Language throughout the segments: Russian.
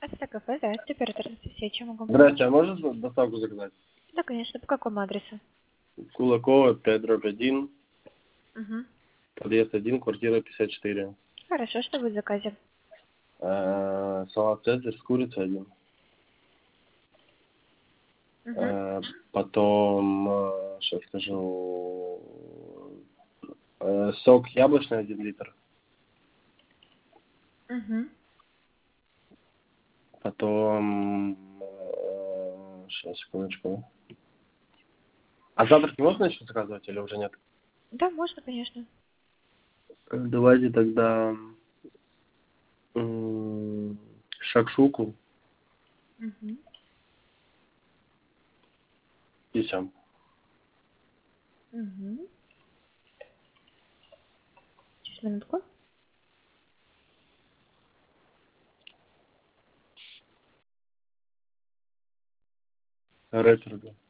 Это кафе, здравствуйте, оператор на связи, чем могу помочь? Здравствуйте, а можно доставку заказать? Да, конечно, по какому адресу? Кулакова, 5/1, Угу. подъезд 1, квартира 54. Хорошо, что будет в заказе? Салат «Цезарь» с курицей 1. Угу. Потом, сейчас скажу, сок яблочный 1 литр. Угу. Потом, сейчас, секундочку. А завтраки можно еще заказывать или уже нет? Да, можно, конечно. Давайте тогда шакшуку Угу. и все. Угу. Сейчас, минутку. Рэпер, да.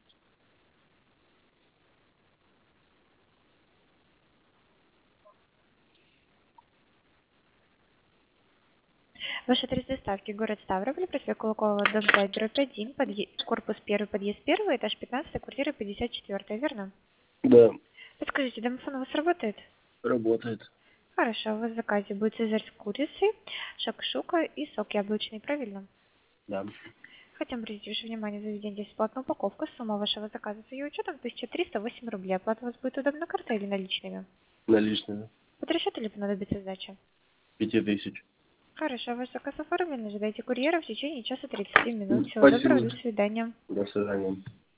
Ваш адрес доставки: город Ставрополь, проспект Кулакова, дом 5/1, корпус 1, подъезд 1, этаж 15, квартира 54, верно? Да, Подскажите, домофон у вас работает? работает. Хорошо, у вас в заказе будет цезарь с курицей, шакшука и сок яблочный, правильно? Да. Хотим обратить ваше внимание, заведение бесплатная упаковка. Сумма вашего заказа с ее учетом 1308 рублей. Оплата у вас будет удобно картой или наличными? Наличные. Под расчет или понадобится сдача? 5000. Хорошо, ваш заказ оформлен. Ожидайте курьера в течение часа 30 минут. Всего доброго, Спасибо. до свидания. До свидания.